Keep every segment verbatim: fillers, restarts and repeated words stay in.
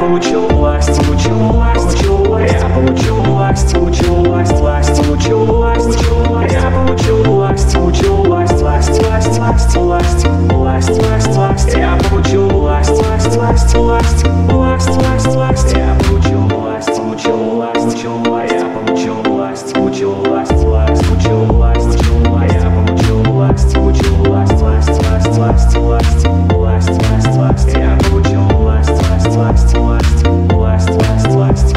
получу власть, получу власть, получу власть, я получу власть, получу власть, власть, получу власть, получу власть, я получу власть, получу власть, власть, власть, власть, власть, власть, власть, власть, я получу власть, власть, власть, власть, власть, власть, власть, я получу власть, получу власть, получу власть, я получу власть, получу власть, власть, получу власть, получу власть, я получу власть, получу власть, власть, власть, власть, власть, власть, власть, власть, я получу власть, власть, власть, власть, власть, власть, власть.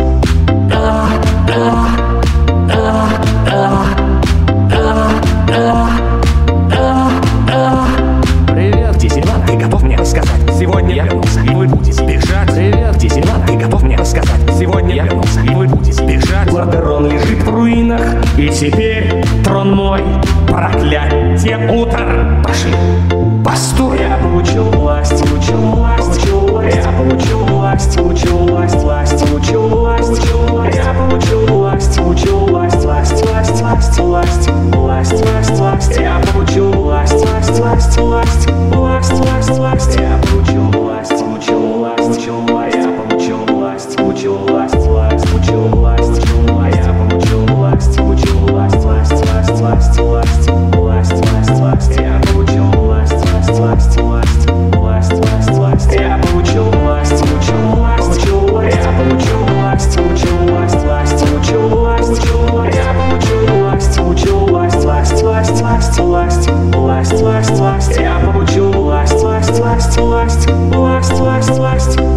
Привет, где Сильван? Ты готов мне рассказать? Сегодня я вернулся, и вы будете бежать. Привет, где Сильван? Ты готов мне рассказать? Сегодня я вернулся, и вы будете бежать. Лордерон лежит в руинах, и теперь трон мой. Проклятие, утро. Пошли. Постой. Я получу власть, получу власть, получу власть, я получу власть, получу власть, власть, получу власть, получу власть, я получу власть, получу власть, власть, власть, власть, власть, власть, власть, власть, я получу власть, власть, власть, власть, власть, власть, власть, я получу власть, получу власть, получу власть, я получу власть, получу власть, власть, получу власть, получу власть, я получу власть, получу власть, власть, власть, власть, власть, власть, власть, власть, я получу власть, власть, власть, власть, власть, власть, власть, я получу власть, получу власть, получу власть, я получу власть, получу власть, власть, получу власть, получу власть, я получу власть, получу власть, власть, власть, власть, власть, власть, власть, власть, я получу власть, власть, власть, власть, власть, власть, власть.